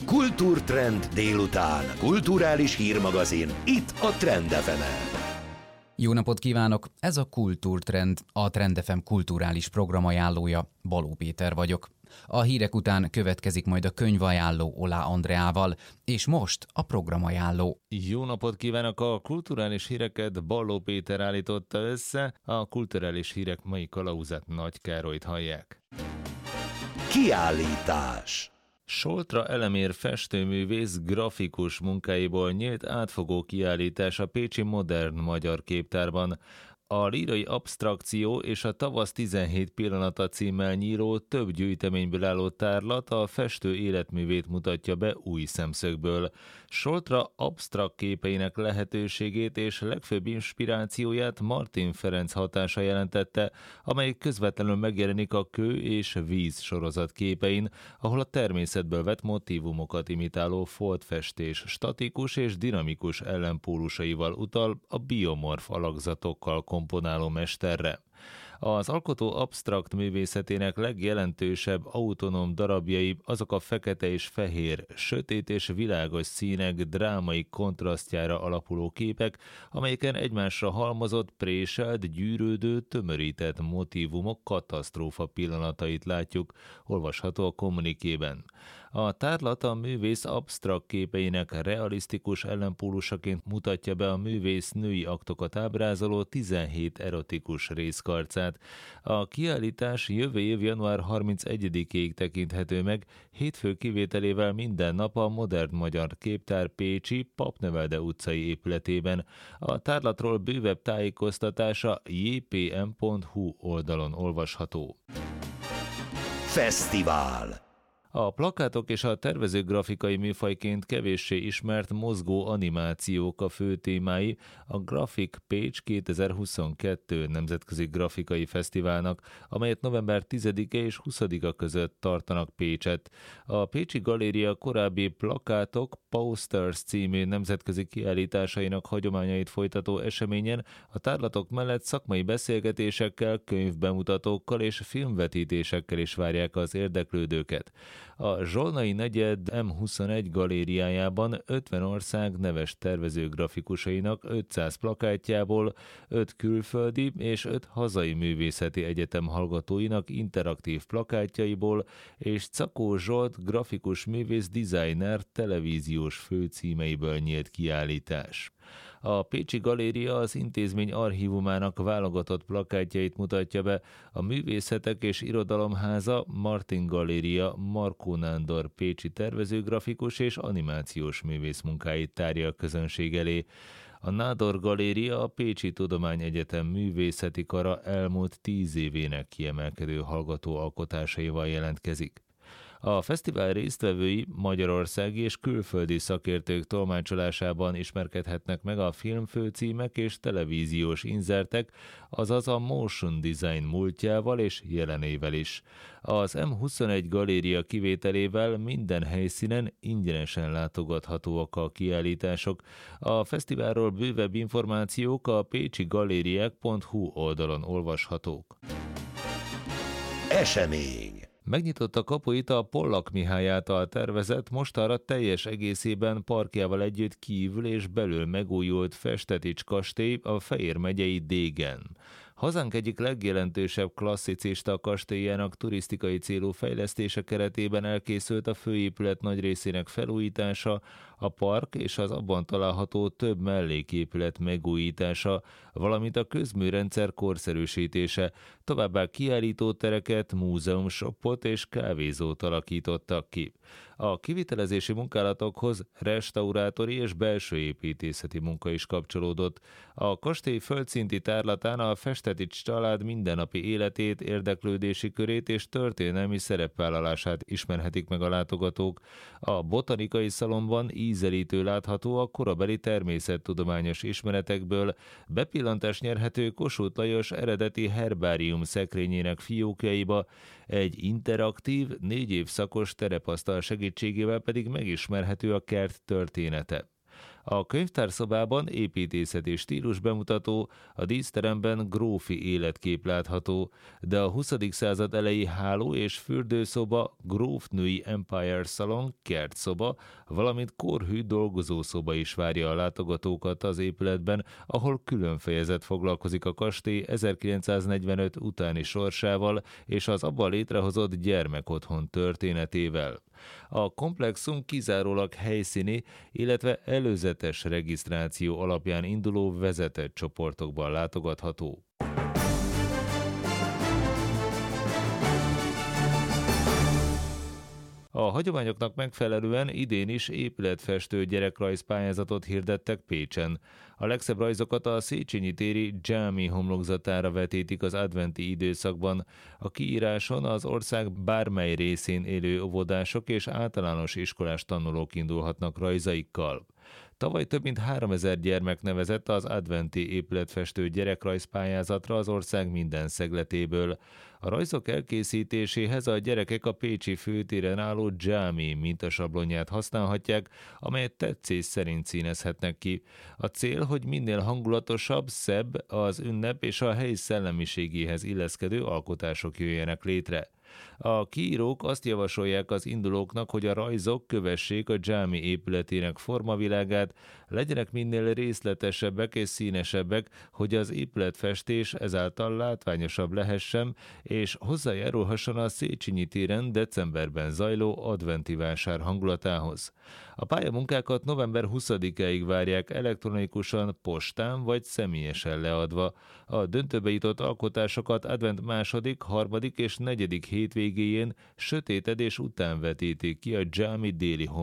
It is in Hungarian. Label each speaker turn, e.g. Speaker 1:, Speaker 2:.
Speaker 1: Kultúrtrend délután. Kulturális hírmagazin. Itt a Trend FM-en.
Speaker 2: Jó napot kívánok! Ez a Kultúrtrend, a Trend FM kulturális programajánlója. Baló Péter vagyok. A hírek után következik majd a könyvajánló Olá Andreával, és most a programajánló.
Speaker 3: Jó napot kívánok! A kulturális híreket Baló Péter állította össze, a kulturális hírek mai kalauzát Nagy Károlyt hallják.
Speaker 1: Kiállítás.
Speaker 3: Soltra Elemér festőművész grafikus munkáiból nyílt átfogó kiállítás a pécsi Modern Magyar Képtárban. A lírai absztrakció és a tavasz 17 pillanata címmel nyíló több gyűjteményből álló tárlat a festő életművét mutatja be új szemszögből. Soltra absztrakt képeinek lehetőségét és legfőbb inspirációját Martin Ferenc hatása jelentette, amely közvetlenül megjelenik a Kő és Víz sorozat képein, ahol a természetből vett motívumokat imitáló foltfestés statikus és dinamikus ellenpólusaival utal a biomorf alakzatokkal komponáló mesterre. Az alkotó absztrakt művészetének legjelentősebb autonóm darabjai azok a fekete és fehér, sötét és világos színek drámai kontrasztjára alapuló képek, amelyeken egymásra halmozott, préselt, gyűrődő, tömörített motívumok katasztrófa pillanatait látjuk, olvasható a kommunikében. A tárlat a művész absztrakt képeinek realisztikus ellenpólusaként mutatja be a művész női aktokat ábrázoló 17 erotikus részkarcát. A kiállítás jövő év január 31-ig tekinthető meg, hétfő kivételével minden nap a Modern Magyar Képtár pécsi Papnevelde utcai épületében. A tárlatról bővebb tájékoztatása jpm.hu oldalon olvasható.
Speaker 1: Fesztivál.
Speaker 3: A plakátok és a tervező grafikai műfajként kevéssé ismert mozgó animációk a fő témái a Graphic Pécs 2022 nemzetközi grafikai fesztiválnak, amelyet november 10-e és 20-a között tartanak Pécset. A Pécsi Galéria korábbi Plakátok Posters című nemzetközi kiállításainak hagyományait folytató eseményen a tárlatok mellett szakmai beszélgetésekkel, könyvbemutatókkal és filmvetítésekkel is várják az érdeklődőket. A Zsolnai negyed M21 galériájában 50 ország neves tervező grafikusainak 500 plakátjából, 5 külföldi és 5 hazai művészeti egyetem hallgatóinak interaktív plakátjaiból és Czakó Zsolt grafikus művész designer televíziós főcímeiből nyílt kiállítás. A Pécsi Galéria az intézmény archívumának válogatott plakátjait mutatja be, a Művészetek és Irodalomháza Martin Galéria Markó Nándor pécsi tervezőgrafikus és animációs művész munkáit tárja a közönség elé. A Nádor Galéria a Pécsi Tudományegyetem művészeti kara elmúlt 10 évének kiemelkedő hallgató alkotásaival jelentkezik. A fesztivál résztvevői magyarországi és külföldi szakértők tolmácsolásában ismerkedhetnek meg a filmfőcímek és televíziós inzertek, azaz a motion design múltjával és jelenével is. Az M21 galéria kivételével minden helyszínen ingyenesen látogathatóak a kiállítások. A fesztiválról bővebb információk a pécsigalériák.hu oldalon olvashatók.
Speaker 1: Esemény.
Speaker 3: Megnyitotta kapuit a Pollak Mihály által tervezett, mostanra teljes egészében parkjával együtt kívül és belül megújult Festetics kastély a Fejér megyei Dégen. Hazánk egyik legjelentősebb klasszicista kastélyának turisztikai célú fejlesztése keretében elkészült a főépület nagy részének felújítása, a park és az abban található több melléképület megújítása, valamint a közműrendszer korszerűsítése, továbbá kiállítótereket, múzeumshopot és kávézót alakítottak ki. A kivitelezési munkálatokhoz restaurátori és belső építészeti munka is kapcsolódott. A kastély földszinti tárlatán a Festetics család mindennapi életét, érdeklődési körét és történelmi szerepvállalását ismerhetik meg a látogatók. A botanikai szalonban ízelítő látható a korabeli természettudományos ismeretekből, bepillantást nyerhető Kossuth Lajos eredeti herbárium szekrényének fiókjaiba, egy interaktív, 4 évszakos terepasztal segítségével pedig megismerhető a kert története. A könyvtárszobában építészeti stílus bemutató, a díszteremben grófi életkép látható, de a 20. század elejé háló- és fürdőszoba, grófnői Empire Salon, kertszoba, valamint korhű dolgozószoba is várja a látogatókat az épületben, ahol külön fejezet foglalkozik a kastély 1945 utáni sorsával és az abban létrehozott gyermekotthon történetével. A komplexum kizárólag helyszíni, illetve előzetes regisztráció alapján induló vezetett csoportokban látogatható. A hagyományoknak megfelelően idén is épületfestő gyerekrajzpályázatot hirdettek Pécsen. A legszebb rajzokat a Széchenyi téri Dzsámi homlokzatára vetítik az adventi időszakban. A kiíráson az ország bármely részén élő óvodások és általános iskolás tanulók indulhatnak rajzaikkal. Tavaly több mint 3000 gyermek nevezett az adventi épületfestő gyerekrajzpályázatra az ország minden szegletéből. A rajzok elkészítéséhez a gyerekek a pécsi főtéren álló Dzsámi mintasablonját használhatják, amelyet tetszés szerint színezhetnek ki. A cél, hogy minél hangulatosabb, szebb, az ünnep és a hely szellemiségéhez illeszkedő alkotások jöjjenek létre. A kiírók azt javasolják az indulóknak, hogy a rajzok kövessék a Dzsámi épületének formavilágát, legyenek minél részletesebbek és színesebbek, hogy az épületfestés ezáltal látványosabb lehessen, és hozzájárulhasson a Széchenyi téren decemberben zajló adventi vásár hangulatához. A pályamunkákat november 20-áig várják elektronikusan, postán vagy személyesen leadva. A döntőbe jutott alkotásokat advent 2., 3. és 4. hétvégéjén sötétedés után vetítik ki a Dzsámi déli